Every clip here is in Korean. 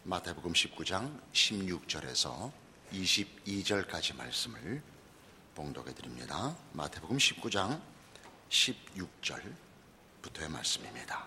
마태복음 19장 16절에서 22절까지 말씀을 봉독해 드립니다. 마태복음 19장 16절부터의 말씀입니다.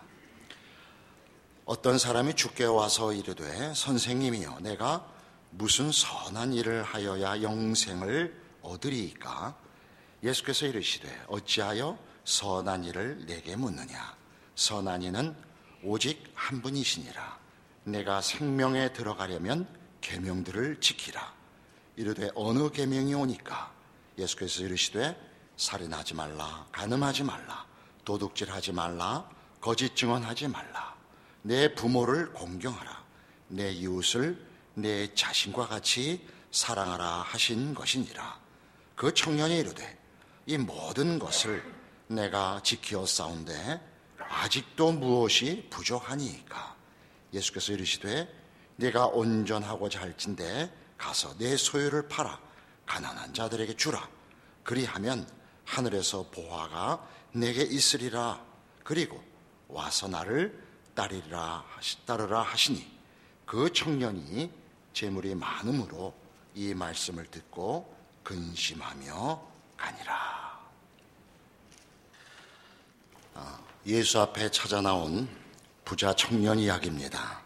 어떤 사람이 주께 와서 이르되 선생님이여 내가 무슨 선한 일을 하여야 영생을 얻으리이까? 예수께서 이르시되 어찌하여 선한 일을 내게 묻느냐? 선한 이는 오직 한 분이시니라. 내가 생명에 들어가려면 계명들을 지키라. 이르되 어느 계명이 오니까? 예수께서 이르시되 살인하지 말라, 간음하지 말라, 도둑질하지 말라, 거짓 증언하지 말라, 내 부모를 공경하라, 내 이웃을 내 자신과 같이 사랑하라 하신 것이니라. 그 청년이 이르되 이 모든 것을 내가 지키었사온데 아직도 무엇이 부족하니이까? 예수께서 이르시되 네가 온전하고자 할진대 가서 내 소유를 팔아 가난한 자들에게 주라. 그리하면 하늘에서 보화가 내게 있으리라. 그리고 와서 나를 따르라 하시니 그 청년이 재물이 많음으로 이 말씀을 듣고 근심하며 가니라. 예수 앞에 찾아 나온 부자 청년 이야기입니다.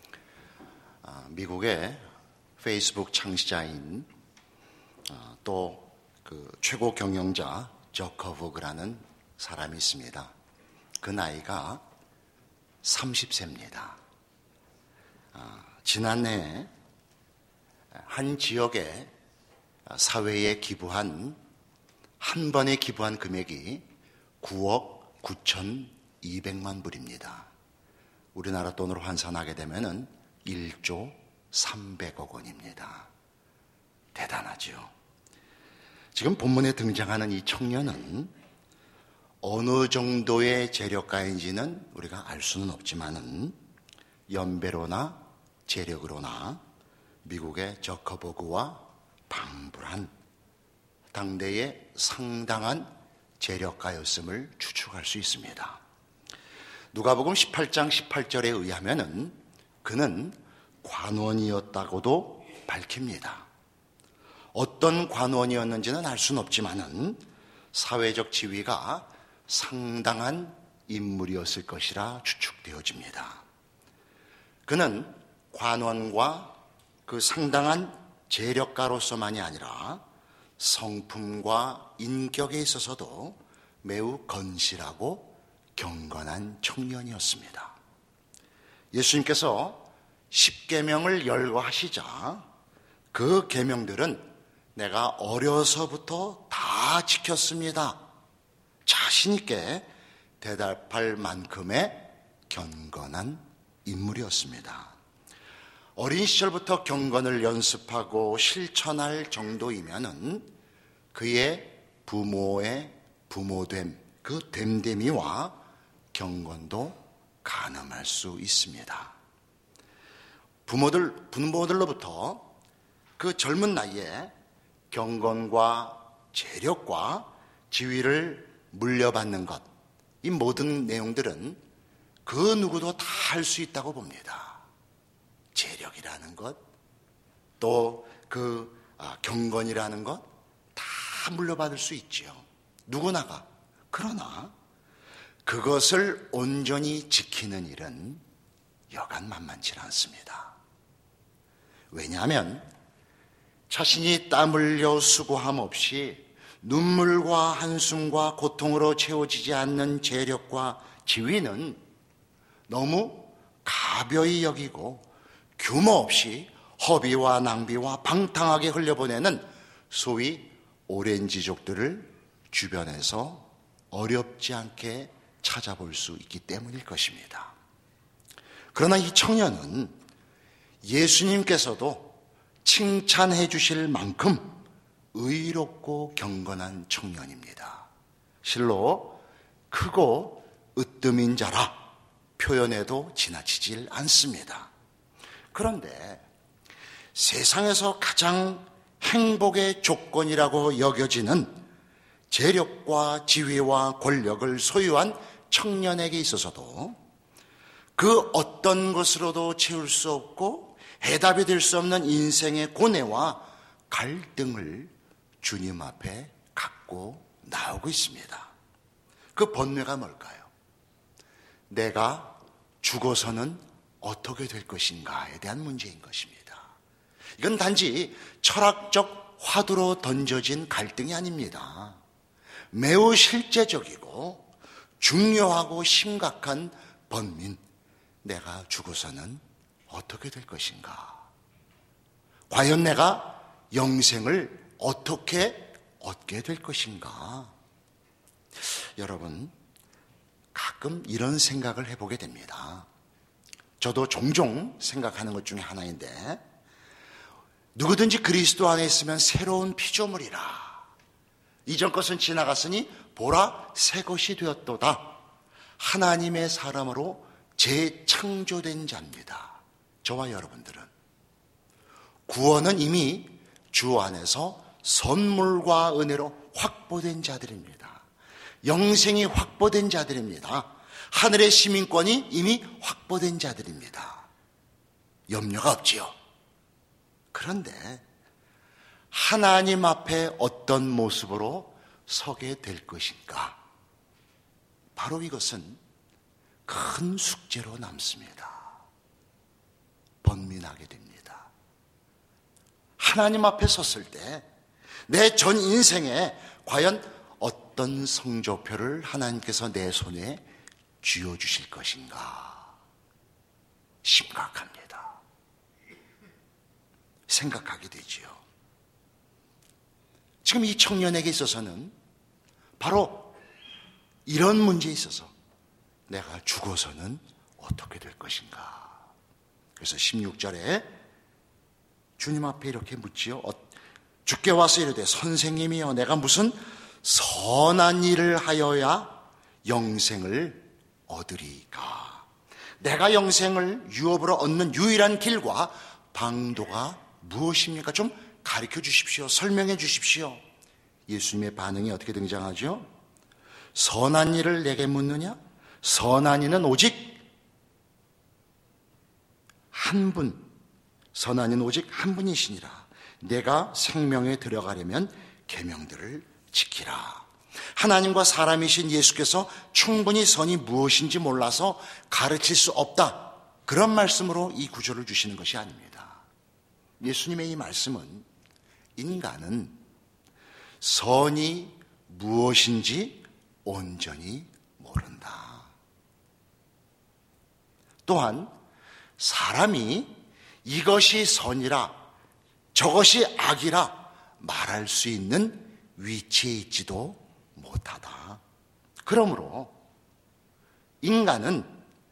미국의 페이스북 창시자인 또 그 최고 경영자 저커버그라는 사람이 있습니다. 그 나이가 30세입니다. 지난해 한 지역의 사회에 한 번에 기부한 금액이 9억 9,200만 불입니다. 우리나라 돈으로 환산하게 되면 1조 300억 원입니다. 대단하죠. 지금 본문에 등장하는 이 청년은 어느 정도의 재력가인지는 우리가 알 수는 없지만은 연배로나 재력으로나 미국의 저커버그와 방불한 당대의 상당한 재력가였음을 추측할 수 있습니다. 누가복음 18장 18절에 의하면은 그는 관원이었다고도 밝힙니다. 어떤 관원이었는지는 알 수는 없지만은 사회적 지위가 상당한 인물이었을 것이라 추측되어집니다. 그는 관원과 그 상당한 재력가로서만이 아니라 성품과 인격에 있어서도 매우 건실하고 경건한 청년이었습니다. 예수님께서 10계명을 열거하시자 그 계명들은 내가 어려서부터 다 지켰습니다. 자신 있게 대답할 만큼의 경건한 인물이었습니다. 어린 시절부터 경건을 연습하고 실천할 정도이면은 그의 부모의 부모됨, 그 됨됨이와 경건도 가늠할 수 있습니다. 부모들로부터 그 젊은 나이에 경건과 재력과 지위를 물려받는 것, 이 모든 내용들은 그 누구도 다 할 수 있다고 봅니다. 재력이라는 것, 또 경건이라는 것 다 물려받을 수 있지요. 누구나가. 그러나 그것을 온전히 지키는 일은 여간 만만치 않습니다. 왜냐하면 자신이 땀 흘려 수고함 없이 눈물과 한숨과 고통으로 채워지지 않는 재력과 지위는 너무 가벼이 여기고 규모 없이 허비와 낭비와 방탕하게 흘려보내는 소위 오렌지족들을 주변에서 어렵지 않게 찾아볼 수 있기 때문일 것입니다. 그러나 이 청년은 예수님께서도 칭찬해 주실 만큼 의롭고 경건한 청년입니다. 실로 크고 으뜸인 자라 표현해도 지나치질 않습니다. 그런데 세상에서 가장 행복의 조건이라고 여겨지는 재력과 지위와 권력을 소유한 청년에게 있어서도 그 어떤 것으로도 채울 수 없고 해답이 될 수 없는 인생의 고뇌와 갈등을 주님 앞에 갖고 나오고 있습니다. 그 번뇌가 뭘까요? 내가 죽어서는 어떻게 될 것인가에 대한 문제인 것입니다. 이건 단지 철학적 화두로 던져진 갈등이 아닙니다. 매우 실제적이고 중요하고 심각한 번민, 내가 죽어서는 어떻게 될 것인가? 과연 내가 영생을 어떻게 얻게 될 것인가? 여러분, 가끔 이런 생각을 해보게 됩니다. 저도 종종 생각하는 것 중에 하나인데, 누구든지 그리스도 안에 있으면 새로운 피조물이라. 이전 것은 지나갔으니 보라 새 것이 되었도다. 하나님의 사람으로 재창조된 자입니다. 저와 여러분들은 구원은 이미 주 안에서 선물과 은혜로 확보된 자들입니다. 영생이 확보된 자들입니다. 하늘의 시민권이 이미 확보된 자들입니다. 염려가 없지요. 그런데 하나님 앞에 어떤 모습으로 서게 될 것인가? 바로 이것은 큰 숙제로 남습니다. 번민하게 됩니다. 하나님 앞에 섰을 때 내 전 인생에 과연 어떤 성적표를 하나님께서 내 손에 쥐어주실 것인가? 심각합니다. 생각하게 되지요. 지금 이 청년에게 있어서는 바로 이런 문제에 있어서 내가 죽어서는 어떻게 될 것인가? 그래서 16절에 주님 앞에 이렇게 묻지요. 주께 와서 이르되 선생님이여 내가 무슨 선한 일을 하여야 영생을 얻으리까? 내가 영생을 유업으로 얻는 유일한 길과 방도가 무엇입니까? 좀 가르쳐 주십시오. 설명해 주십시오. 예수님의 반응이 어떻게 등장하죠? 선한 일을 내게 묻느냐? 선한 이는 오직 한 분, 선한 이는 오직 한 분이시니라. 내가 생명에 들어가려면 계명들을 지키라. 하나님과 사람이신 예수께서 충분히 선이 무엇인지 몰라서 가르칠 수 없다. 그런 말씀으로 이 구절을 주시는 것이 아닙니다. 예수님의 이 말씀은 인간은 선이 무엇인지 온전히 모른다. 또한 사람이 이것이 선이라 저것이 악이라 말할 수 있는 위치에 있지도 못하다. 그러므로 인간은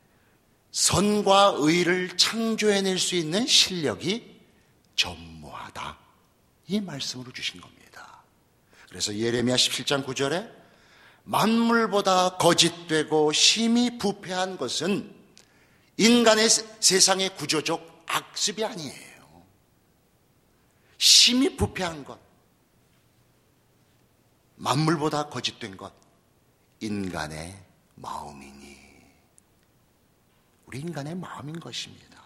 선과 의를 창조해낼 수 있는 실력이 전무하다. 이 말씀으로 주신 겁니다. 그래서 예레미야 17장 9절에 만물보다 거짓되고 심히 부패한 것은 인간의 세상의 구조적 악습이 아니에요. 심히 부패한 것, 만물보다 거짓된 것, 인간의 마음이니. 우리 인간의 마음인 것입니다.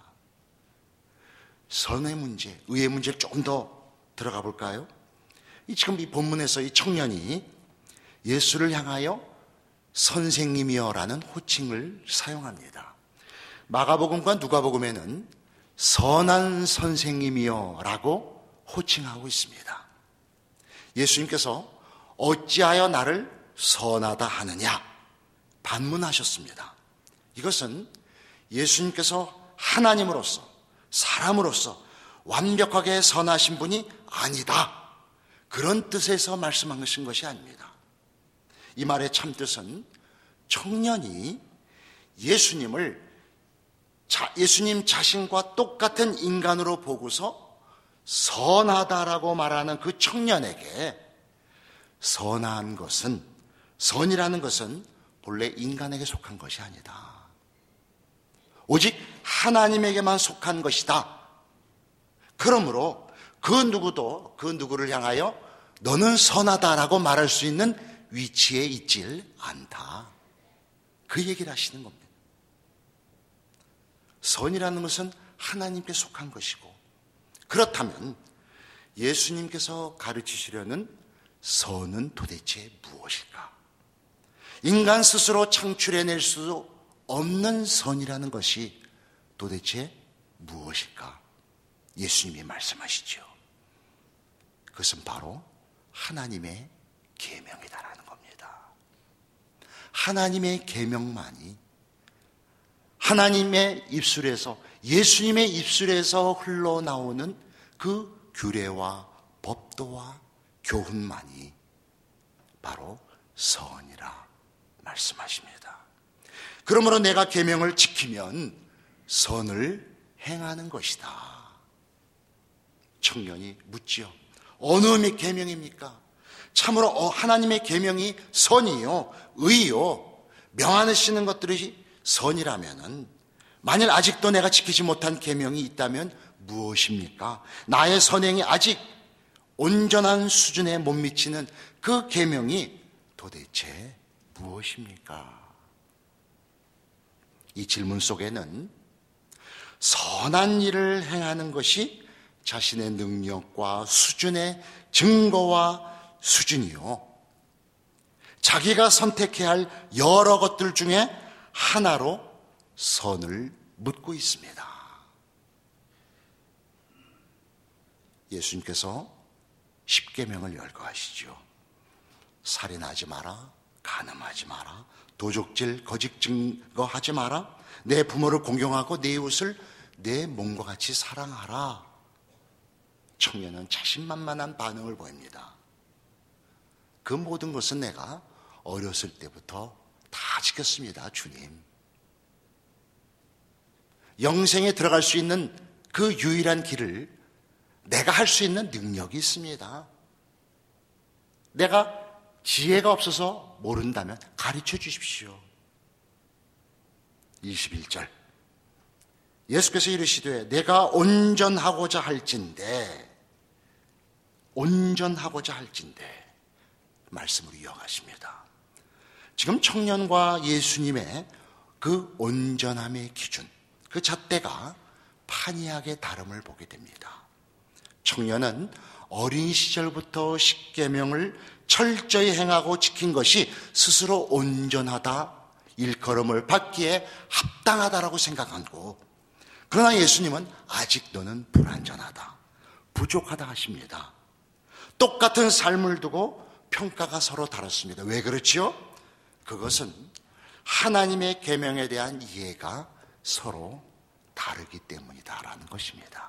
선의 문제, 의의 문제를 조금 더 들어가 볼까요? 지금 이 본문에서 이 청년이 예수를 향하여 선생님이여라는 호칭을 사용합니다. 마가복음과 누가복음에는 선한 선생님이여라고 호칭하고 있습니다. 예수님께서 어찌하여 나를 선하다 하느냐 반문하셨습니다. 이것은 예수님께서 하나님으로서 사람으로서 완벽하게 선하신 분이 아니다, 그런 뜻에서 말씀한 것이 아닙니다. 이 말의 참뜻은 청년이 예수님 자신과 똑같은 인간으로 보고서 선하다라고 말하는 그 청년에게 선한 것은, 선이라는 것은 본래 인간에게 속한 것이 아니다. 오직 하나님에게만 속한 것이다. 그러므로 그 누구를 향하여 너는 선하다라고 말할 수 있는 위치에 있질 않다. 그 얘기를 하시는 겁니다. 선이라는 것은 하나님께 속한 것이고, 그렇다면 예수님께서 가르치시려는 선은 도대체 무엇일까? 인간 스스로 창출해낼 수 없는 선이라는 것이 도대체 무엇일까? 예수님이 말씀하시죠. 그것은 바로 하나님의 계명이다라는 겁니다. 하나님의 계명만이 하나님의 입술에서, 예수님의 입술에서 흘러나오는 그 규례와 법도와 교훈만이 바로 선이라 말씀하십니다. 그러므로 내가 계명을 지키면 선을 행하는 것이다. 청년이 묻지요. 어느 계명입니까? 참으로 하나님의 계명이 선이요, 의요, 명하시는 것들이 선이라면은, 만일 아직도 내가 지키지 못한 계명이 있다면 무엇입니까? 나의 선행이 아직 온전한 수준에 못 미치는 그 계명이 도대체 무엇입니까? 이 질문 속에는 선한 일을 행하는 것이 자신의 능력과 수준의 증거와 수준이요, 자기가 선택해야 할 여러 것들 중에 하나로 선을 묻고 있습니다. 예수님께서 십계명을 열거하시죠. 살인하지 마라, 간음하지 마라, 도적질, 거짓 증거하지 마라, 내 부모를 공경하고 내 이웃을 내 몸과 같이 사랑하라. 청년은 자신만만한 반응을 보입니다. 그 모든 것은 내가 어렸을 때부터 다 지켰습니다, 주님. 영생에 들어갈 수 있는 그 유일한 길을 내가 할 수 있는 능력이 있습니다. 내가 지혜가 없어서 모른다면 가르쳐 주십시오. 21절 예수께서 이르시되 내가 온전하고자 할진대 말씀으로 이어가십니다. 지금 청년과 예수님의 그 온전함의 기준, 그 잣대가 판이하게 다름을 보게 됩니다. 청년은 어린 시절부터 십계명을 철저히 행하고 지킨 것이 스스로 온전하다, 일컬음을 받기에 합당하다라고 생각하고, 그러나 예수님은 아직 너는 불완전하다, 부족하다 하십니다. 똑같은 삶을 두고 평가가 서로 다릅니다. 왜 그렇지요? 그것은 하나님의 계명에 대한 이해가 서로 다르기 때문이다라는 것입니다.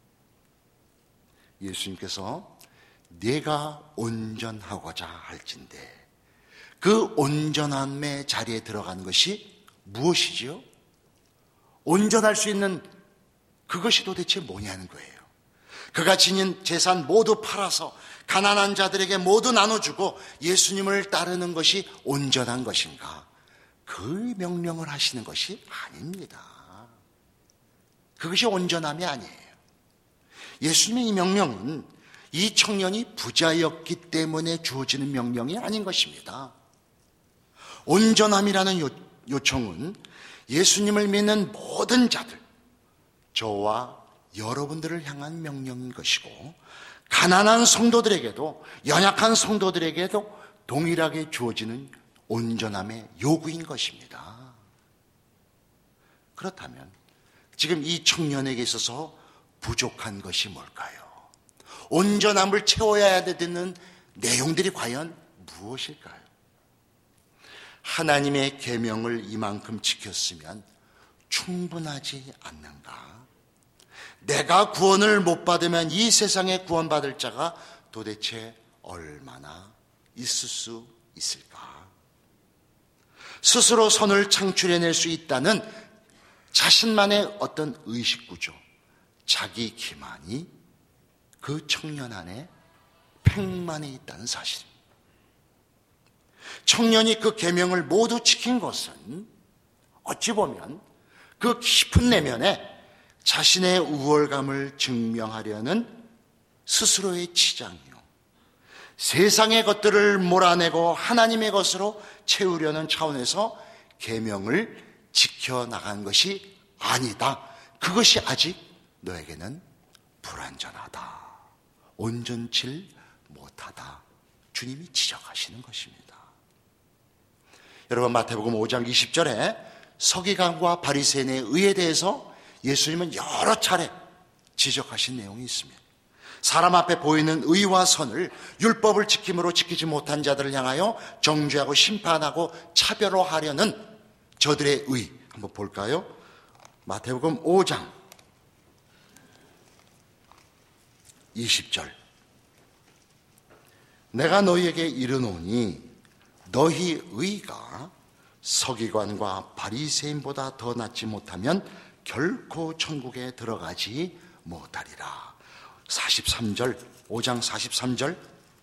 예수님께서 내가 온전하고자 할진대, 그 온전함의 자리에 들어가는 것이 무엇이지요? 온전할 수 있는 그것이 도대체 뭐냐는 거예요. 그가 지닌 재산 모두 팔아서 가난한 자들에게 모두 나눠주고 예수님을 따르는 것이 온전한 것인가? 그 명령을 하시는 것이 아닙니다. 그것이 온전함이 아니에요. 예수님의 이 명령은 이 청년이 부자였기 때문에 주어지는 명령이 아닌 것입니다. 온전함이라는 요청은 예수님을 믿는 모든 자들, 저와 여러분들을 향한 명령인 것이고, 가난한 성도들에게도, 연약한 성도들에게도 동일하게 주어지는 온전함의 요구인 것입니다. 그렇다면 지금 이 청년에게 있어서 부족한 것이 뭘까요? 온전함을 채워야 되는 내용들이 과연 무엇일까요? 하나님의 계명을 이만큼 지켰으면 충분하지 않는가? 내가 구원을 못 받으면 이 세상에 구원받을 자가 도대체 얼마나 있을 수 있을까? 스스로 선을 창출해낼 수 있다는 자신만의 어떤 의식구조, 자기 기만이 그 청년 안에 팽만해 있다는 사실입니다. 청년이 그 계명을 모두 지킨 것은 어찌 보면 그 깊은 내면에 자신의 우월감을 증명하려는 스스로의 치장이요, 세상의 것들을 몰아내고 하나님의 것으로 채우려는 차원에서 계명을 지켜나간 것이 아니다, 그것이 아직 너에게는 불완전하다. 온전치 못하다. 주님이 지적하시는 것입니다. 여러분, 마태복음 5장 20절에 서기관과 바리새인의 의에 대해서 예수님은 여러 차례 지적하신 내용이 있습니다. 사람 앞에 보이는 의와 선을 율법을 지킴으로 지키지 못한 자들을 향하여 정죄하고 심판하고 차별화하려는 저들의 의, 한번 볼까요? 마태복음 5장 20절. 내가 너희에게 이르노니 너희 의가 서기관과 바리새인보다 더 낫지 못하면 결코 천국에 들어가지 못하리라. 43절, 5장 43절.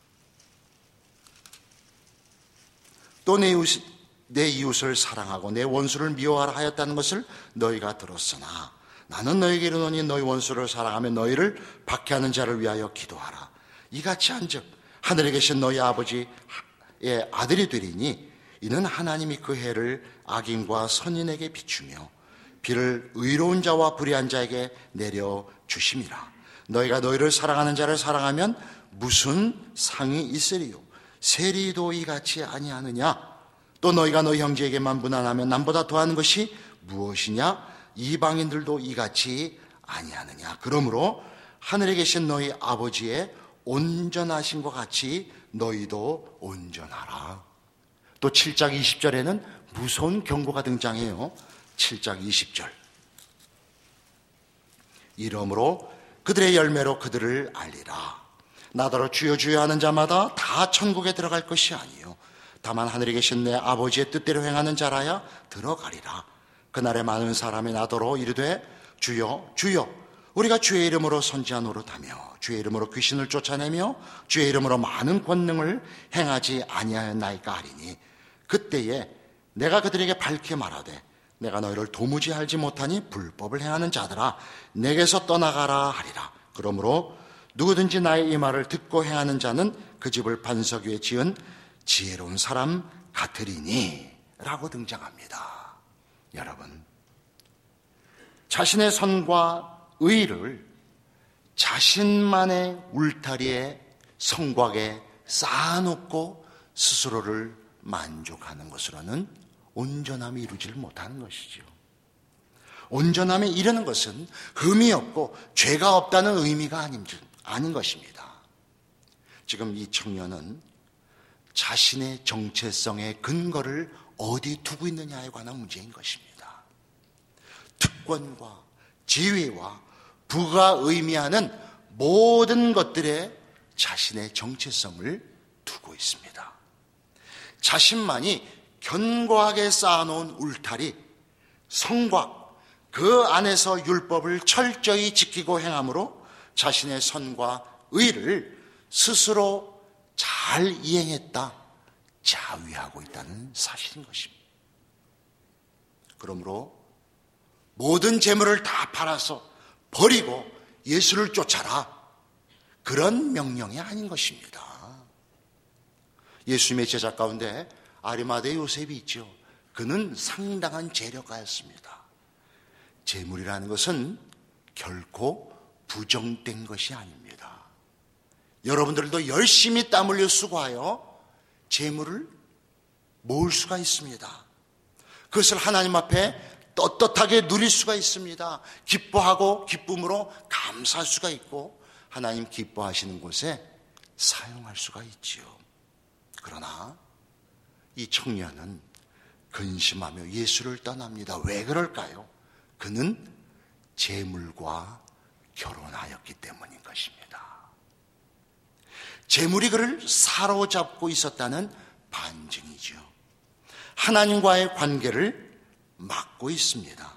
또 내 이웃을 사랑하고 내 원수를 미워하라 하였다는 것을 너희가 들었으나 나는 너희에게 이르노니 너희 원수를 사랑하며 너희를 박해하는 자를 위하여 기도하라. 이같이 한즉 하늘에 계신 너희 아버지의 아들이 되리니 이는 하나님이 그 해를 악인과 선인에게 비추며 비를 의로운 자와 불의한 자에게 내려 주심이라. 너희가 너희를 사랑하는 자를 사랑하면 무슨 상이 있으리요? 세리도 이같이 아니하느냐? 또 너희가 너희 형제에게만 무난하면 남보다 더하는 것이 무엇이냐? 이방인들도 이같이 아니하느냐? 그러므로 하늘에 계신 너희 아버지의 온전하신 것 같이 너희도 온전하라. 또 7장 20절에는 무서운 경고가 등장해요. 7장 20절. 이러므로 그들의 열매로 그들을 알리라. 나더러 주여 주여 하는 자마다 다 천국에 들어갈 것이 아니요 다만 하늘에 계신 내 아버지의 뜻대로 행하는 자라야 들어가리라. 그날에 많은 사람이 나더러 이르되 주여 주여 우리가 주의 이름으로 선지한 노릇하며 주의 이름으로 귀신을 쫓아내며 주의 이름으로 많은 권능을 행하지 아니하였나이까 하리니 그때에 내가 그들에게 밝히 말하되 내가 너희를 도무지 알지 못하니 불법을 행하는 자들아 내게서 떠나가라 하리라. 그러므로 누구든지 나의 이 말을 듣고 행하는 자는 그 집을 반석 위에 지은 지혜로운 사람 같으리니 라고 등장합니다. 여러분, 자신의 선과 의를 자신만의 울타리에 성곽에 쌓아놓고 스스로를 만족하는 것으로는 온전함이 이루지를 못하는 것이죠. 온전함에 이르는 것은 흠이 없고 죄가 없다는 의미가 아닌 것입니다. 지금 이 청년은 자신의 정체성의 근거를 어디 두고 있느냐에 관한 문제인 것입니다. 특권과 지위와 부가 의미하는 모든 것들에 자신의 정체성을 두고 있습니다. 자신만이 견고하게 쌓아놓은 울타리, 성곽, 그 안에서 율법을 철저히 지키고 행함으로 자신의 선과 의를 스스로 잘 이행했다, 자위하고 있다는 사실인 것입니다. 그러므로 모든 재물을 다 팔아서 버리고 예수를 쫓아라, 그런 명령이 아닌 것입니다. 예수님의 제자 가운데 아리마대 요셉이 있죠. 그는 상당한 재력가였습니다. 재물이라는 것은 결코 부정된 것이 아닙니다. 여러분들도 열심히 땀 흘려 수고하여 재물을 모을 수가 있습니다. 그것을 하나님 앞에 떳떳하게 누릴 수가 있습니다. 기뻐하고 기쁨으로 감사할 수가 있고 하나님 기뻐하시는 곳에 사용할 수가 있지요. 그러나 이 청년은 근심하며 예수를 떠납니다. 왜 그럴까요? 그는 재물과 결혼하였기 때문인 것입니다. 재물이 그를 사로잡고 있었다는 반증이죠. 하나님과의 관계를 막고 있습니다.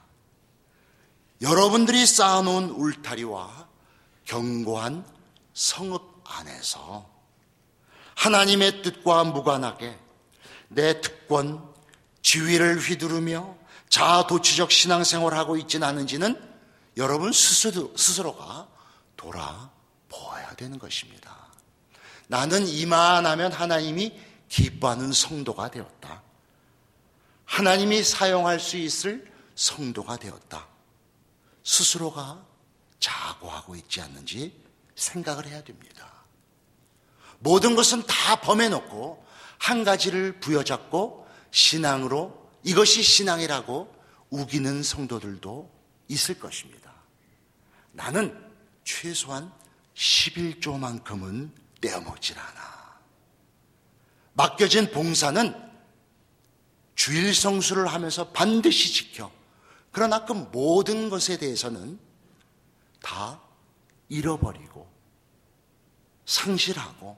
여러분들이 쌓아놓은 울타리와 견고한 성읍 안에서 하나님의 뜻과 무관하게 내 특권, 지위를 휘두르며 자아도취적 신앙생활을 하고 있지는 않은지는 여러분 스스로가 돌아보아야 되는 것입니다. 나는 이만하면 하나님이 기뻐하는 성도가 되었다. 하나님이 사용할 수 있을 성도가 되었다. 스스로가 자고하고 있지 않는지 생각을 해야 됩니다. 모든 것은 다 범해놓고 한 가지를 부여잡고 신앙으로 이것이 신앙이라고 우기는 성도들도 있을 것입니다. 나는 최소한 11조만큼은 떼어먹질 않아. 맡겨진 봉사는 주일 성수를 하면서 반드시 지켜. 그러나 그 모든 것에 대해서는 다 잃어버리고 상실하고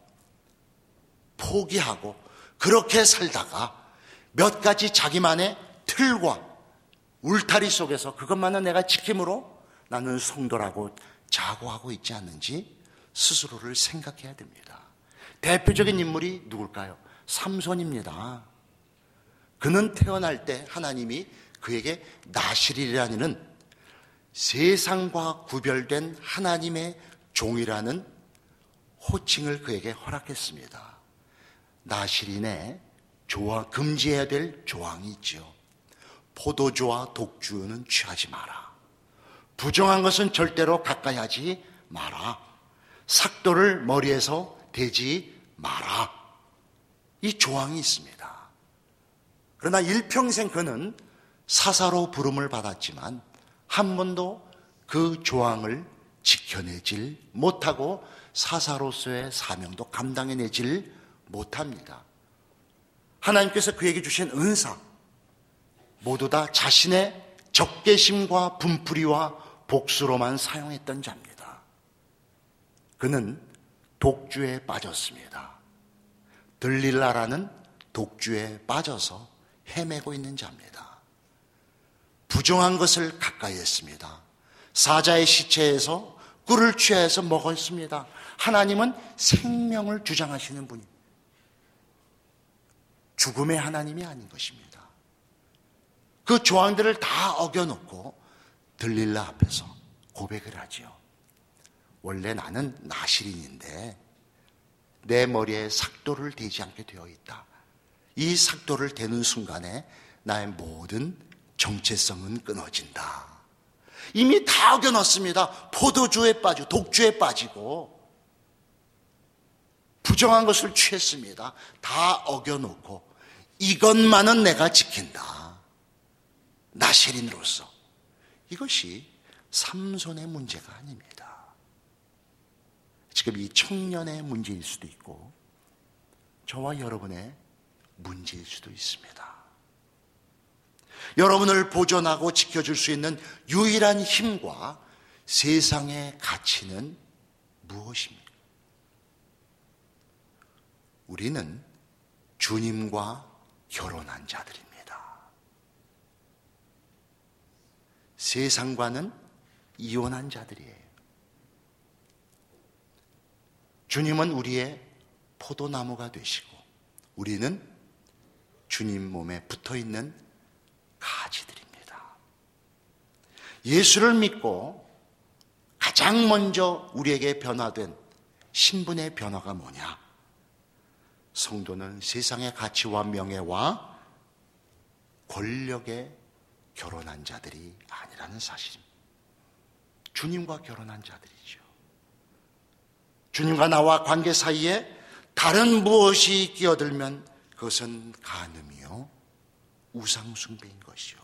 포기하고 그렇게 살다가 몇 가지 자기만의 틀과 울타리 속에서 그것만은 내가 지킴으로 나는 성도라고 자고하고 있지 않는지 스스로를 생각해야 됩니다. 대표적인 인물이 누굴까요? 삼손입니다. 그는 태어날 때 하나님이 그에게 나실이라는 세상과 구별된 하나님의 종이라는 호칭을 그에게 허락했습니다. 나실인의 금지해야 될 조항이 있죠. 포도주와 독주는 취하지 마라. 부정한 것은 절대로 가까이 하지 마라. 삭도를 머리에서 대지 마라. 이 조항이 있습니다. 그러나 일평생 그는 사사로 부름을 받았지만 한 번도 그 조항을 지켜내질 못하고 사사로서의 사명도 감당해내질 못합니다. 하나님께서 그에게 주신 은사 모두 다 자신의 적개심과 분풀이와 복수로만 사용했던 자입니다. 그는 독주에 빠졌습니다. 들릴라라는 독주에 빠져서 헤매고 있는 자입니다. 부정한 것을 가까이 했습니다. 사자의 시체에서 꿀을 취해서 먹었습니다. 하나님은 생명을 주장하시는 분입니다. 죽음의 하나님이 아닌 것입니다. 그 조항들을 다 어겨놓고 들릴라 앞에서 고백을 하지요. 원래 나는 나실인인데 내 머리에 삭도를 대지 않게 되어 있다. 이 삭도를 대는 순간에 나의 모든 정체성은 끊어진다. 이미 다 어겨놨습니다. 포도주에 빠지고 독주에 빠지고 부정한 것을 취했습니다. 다 어겨놓고 이것만은 내가 지킨다. 나실인으로서. 이것이 삼손의 문제가 아닙니다. 지금 이 청년의 문제일 수도 있고 저와 여러분의 문제일 수도 있습니다. 여러분을 보존하고 지켜줄 수 있는 유일한 힘과 세상의 가치는 무엇입니까? 우리는 주님과 결혼한 자들입니다. 세상과는 이혼한 자들이에요. 주님은 우리의 포도나무가 되시고 우리는 주님 몸에 붙어있는 가지들입니다. 예수를 믿고 가장 먼저 우리에게 변화된 신분의 변화가 뭐냐? 성도는 세상의 가치와 명예와 권력에 결혼한 자들이 아니라는 사실입니다. 주님과 결혼한 자들이죠. 주님과 나와 관계 사이에 다른 무엇이 끼어들면 그것은 간음이요 우상숭배인 것이요.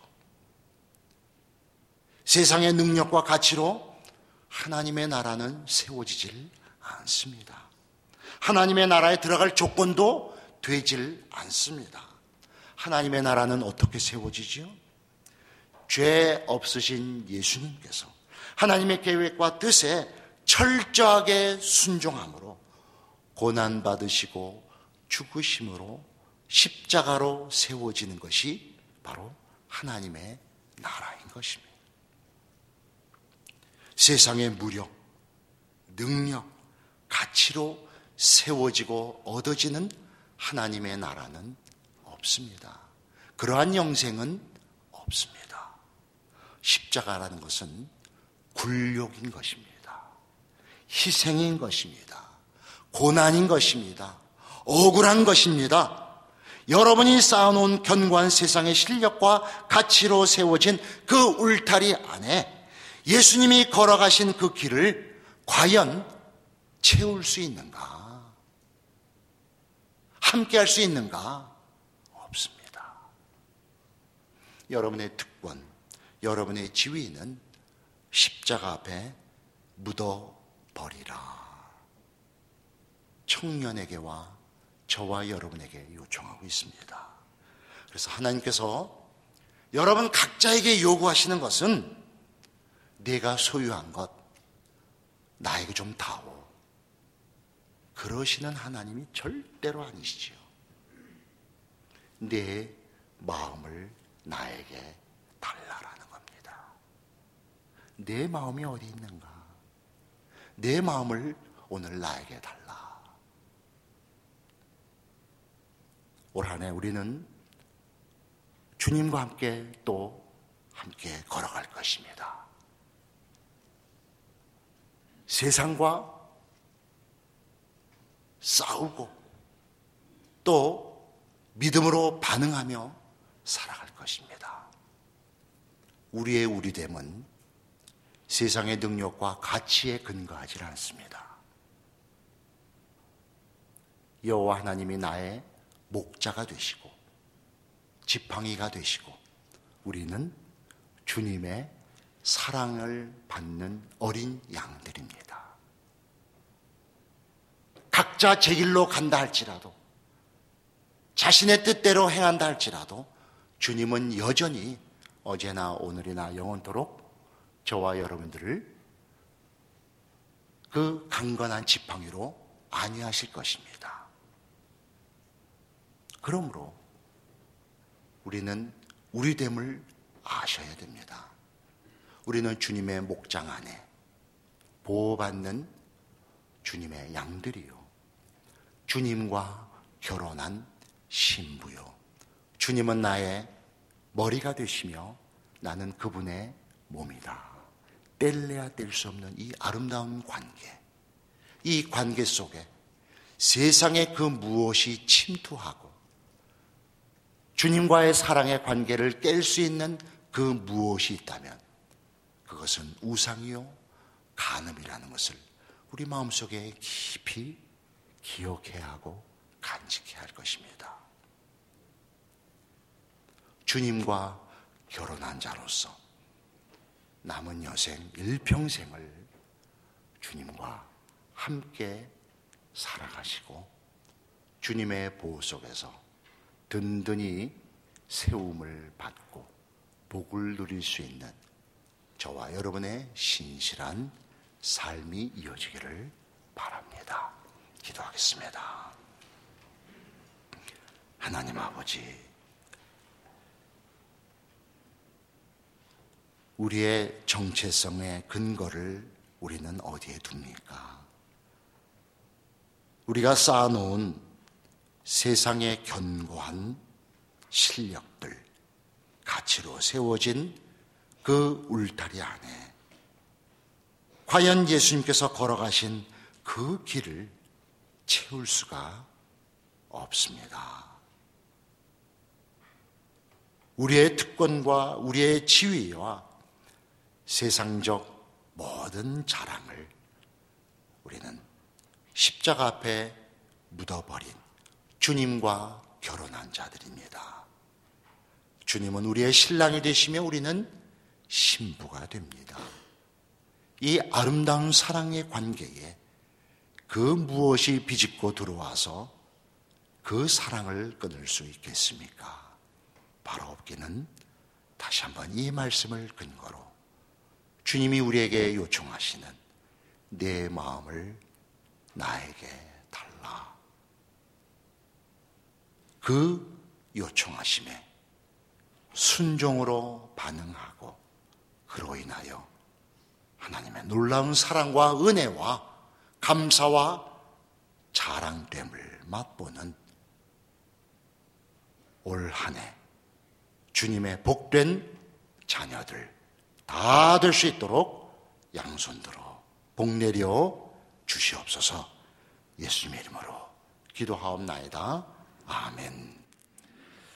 세상의 능력과 가치로 하나님의 나라는 세워지질 않습니다. 하나님의 나라에 들어갈 조건도 되질 않습니다. 하나님의 나라는 어떻게 세워지죠? 죄 없으신 예수님께서 하나님의 계획과 뜻에 철저하게 순종함으로 고난받으시고 죽으심으로 십자가로 세워지는 것이 바로 하나님의 나라인 것입니다. 세상의 무력, 능력, 가치로 세워지고 얻어지는 하나님의 나라는 없습니다. 그러한 영생은 없습니다. 십자가라는 것은 굴욕인 것입니다. 희생인 것입니다. 고난인 것입니다. 억울한 것입니다. 여러분이 쌓아놓은 견고한 세상의 실력과 가치로 세워진 그 울타리 안에 예수님이 걸어가신 그 길을 과연 채울 수 있는가? 함께 할 수 있는가? 없습니다. 여러분의 특권, 여러분의 지위는 십자가 앞에 묻어버리라. 청년에게와 저와 여러분에게 요청하고 있습니다. 그래서 하나님께서 여러분 각자에게 요구하시는 것은 내가 소유한 것 나에게 좀 다오. 그러시는 하나님이 절대로 아니시지요. 내 마음을 나에게 달라라는 겁니다. 내 마음이 어디 있는가? 내 마음을 오늘 나에게 달라. 올 한 해 우리는 주님과 함께 또 함께 걸어갈 것입니다. 세상과 싸우고 또 믿음으로 반응하며 살아갈 것입니다. 우리의 우리됨은 세상의 능력과 가치에 근거하지 않습니다. 여호와 하나님이 나의 목자가 되시고 지팡이가 되시고 우리는 주님의 사랑을 받는 어린 양들입니다. 각자 제 길로 간다 할지라도 자신의 뜻대로 행한다 할지라도 주님은 여전히 어제나 오늘이나 영원토록 저와 여러분들을 그 강건한 지팡이로 안위하실 것입니다. 그러므로 우리는 우리됨을 아셔야 됩니다. 우리는 주님의 목장 안에 보호받는 주님의 양들이요, 주님과 결혼한 신부요, 주님은 나의 머리가 되시며 나는 그분의 몸이다. 뗄래야 뗄 수 없는 이 아름다운 관계, 이 관계 속에 세상의 그 무엇이 침투하고 주님과의 사랑의 관계를 깰 수 있는 그 무엇이 있다면 그것은 우상이요 간음이라는 것을 우리 마음속에 깊이 기억해야 하고 간직해야 할 것입니다. 주님과 결혼한 자로서 남은 여생 일평생을 주님과 함께 살아가시고 주님의 보호 속에서 든든히 세움을 받고 복을 누릴 수 있는 저와 여러분의 신실한 삶이 이어지기를 바랍니다. 기도하겠습니다. 하나님 아버지, 우리의 정체성의 근거를 우리는 어디에 둡니까? 우리가 쌓아놓은 세상의 견고한 실력들, 가치로 세워진 그 울타리 안에 과연 예수님께서 걸어가신 그 길을 채울 수가 없습니다. 우리의 특권과 우리의 지위와 세상적 모든 자랑을 우리는 십자가 앞에 묻어버린 주님과 결혼한 자들입니다. 주님은 우리의 신랑이 되시며 우리는 신부가 됩니다. 이 아름다운 사랑의 관계에 그 무엇이 비집고 들어와서 그 사랑을 끊을 수 있겠습니까? 바로 없기는 다시 한번 이 말씀을 근거로 주님이 우리에게 요청하시는 내 마음을 나에게 달라. 그 요청하심에 순종으로 반응하고 그로 인하여 하나님의 놀라운 사랑과 은혜와 감사와 자랑됨을 맛보는 올 한 해 주님의 복된 자녀들 다 될 수 있도록 양손들어 복내려 주시옵소서. 예수님의 이름으로 기도하옵나이다. 아멘.